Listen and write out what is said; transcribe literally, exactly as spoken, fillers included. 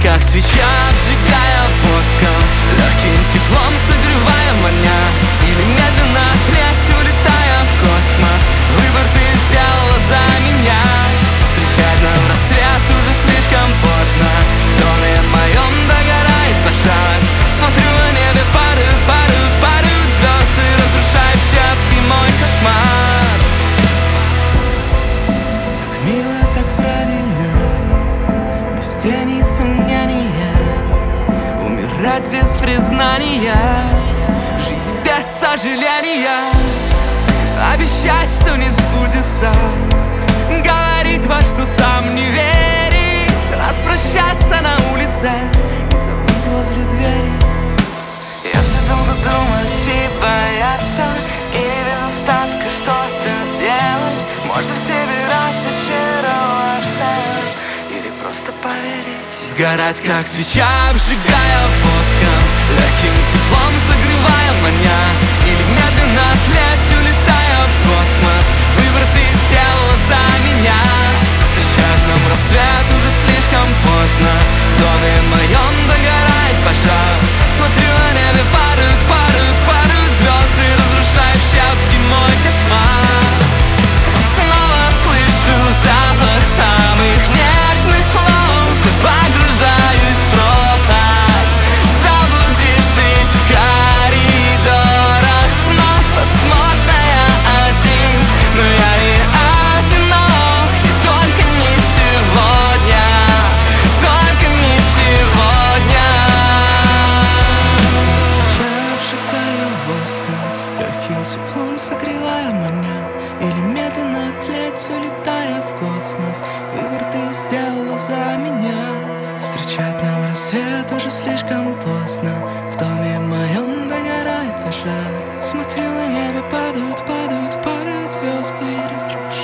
как свеча, обжигая воском, легким теплом согревая маня, или медленно тлеть, улетая в космос. Выбор ты сделала за меня. Встречать нам рассвет уже слишком поздно. В доме моем догорает пожар. Смотрю, на небе падают, падают, падают звезды, разрушая в щепки мой кошмар. Так мило, так правильно, без тени сомнения, умирать без признания, жить без сожаления, обещать, что не сбудется, говорить, во что сам не веришь, распрощаться на улице и забыть возле двери. Если долго думать и бояться, или без остатка что-то делать, можно в себе разочароваться или просто поверить. Сгорать, как свеча, обжигая воском, легким теплом согревая маня, или медленно тлеть, улетая в космос. Выбор ты сделала за меня. Встречать нам рассвет уже слишком поздно. В доме моем догорает пожар. Смотрю, на небе падают, падают, падают звезды, разрушая в щепки мой кошмар. Снова слышу запах самых нежных слов и погружаюсь в пропасть, заблудившись в коридорах снов. Возможно, я один, но я не одинок. И только не сегодня, только не сегодня. Свеча, обжигая воском, легким теплом согревая маня, или медленно тлеть, улетая в космос. Выбор ты сделала за меня. Встречать нам рассвет уже слишком поздно. В доме моем догорает пожар. Смотрю, на небе падают, падают, падают звезды и разрушают